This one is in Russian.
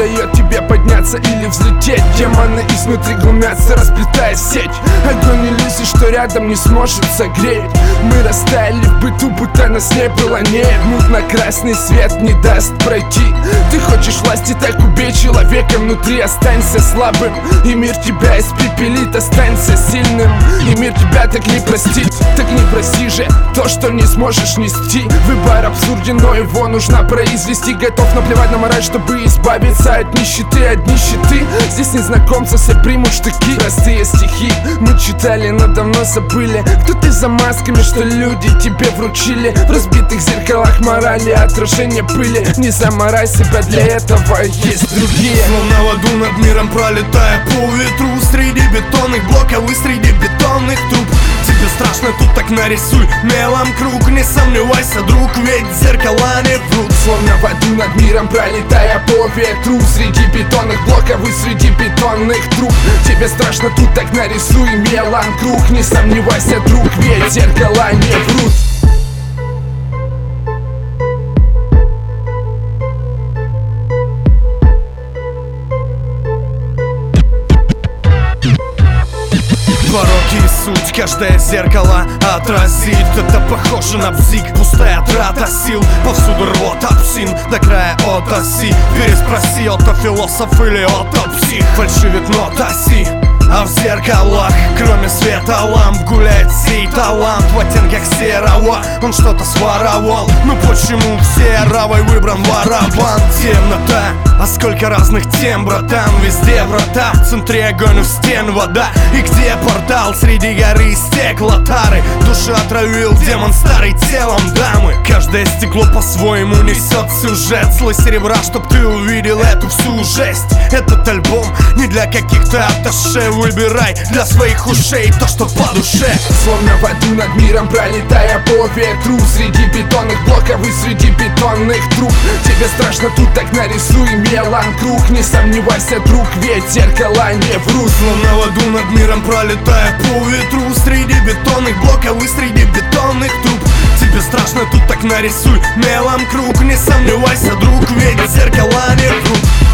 дает тебе подняться или взлететь. Демоны изнутри глумятся, расплетая сеть. Огонь иллюзий, что рядом не сможет согреть. Мы растаяли в быту, будто нас не было. Нет, мутно-красный свет не даст пройти. Ты хочешь власти, так убей человека внутри. Останься слабым, и мир тебя испепелит. Останься сильным, и мир тебя так не простит. Так не проси же то, что не сможешь нести. Выбор абсурден, но его нужно произвести. Готов наплевать на мораль, чтобы избавиться от нищеты. От нищеты здесь незнакомцы все примут штыки. Простые стихи мы читали, но давно забыли. Кто ты за масками, что люди тебе вручили? В разбитых зеркалах морали отражение пыли. Не заморай себя, для этого есть другие. Словно в аду над миром пролетая по ветру. Среди бетонных блоков и среди бетонных труб. Тебе страшно, тут так нарисуй мелом круг. Не сомневайся, друг, ведь зеркала не врут. Словно в аду над миром пролетая по ветру. Среди бетонных блоков и среди бетонных труб. Тебе страшно, тут так нарисуй мелом круг. Не сомневайся, друг, ведь зеркала не врут. Пороки и суть, каждое зеркало отразит. Это похоже на бзик, пустая трата сил. Повсюду рвота псин, до края от оси. Переспроси, это философ или это псих. Фальшивит нота си, а в зеркалах, кроме света ламп, гуляет сей талант в оттенках серого. Он что-то своровал, ну почему в серовой выбран барабан? Темнота, а сколько разных тем, братан. Везде врата, в центре огонь, в стен вода. И где портал среди горы и стекла тары? Душу отравил демон старый телом дамы. Каждое стекло по-своему несет сюжет. Слой серебра, чтоб ты увидел эту всю жесть. Этот альбом не для каких-то атташе. Выбирай для своих ушей то, что по душе. Словно в аду над миром пролетая по ветру. Среди бетонных блоков и среди бетонных труб. Тебе страшно, тут так нарисуй мелом круг. Не сомневайся, друг, ведь зеркала не врут. Словно в аду над миром пролетая по ветру. Среди бетонных блоков и среди бетонных труб. Тебе страшно, тут так нарисуй мелом круг. Не сомневайся, друг, ведь зеркала не врут.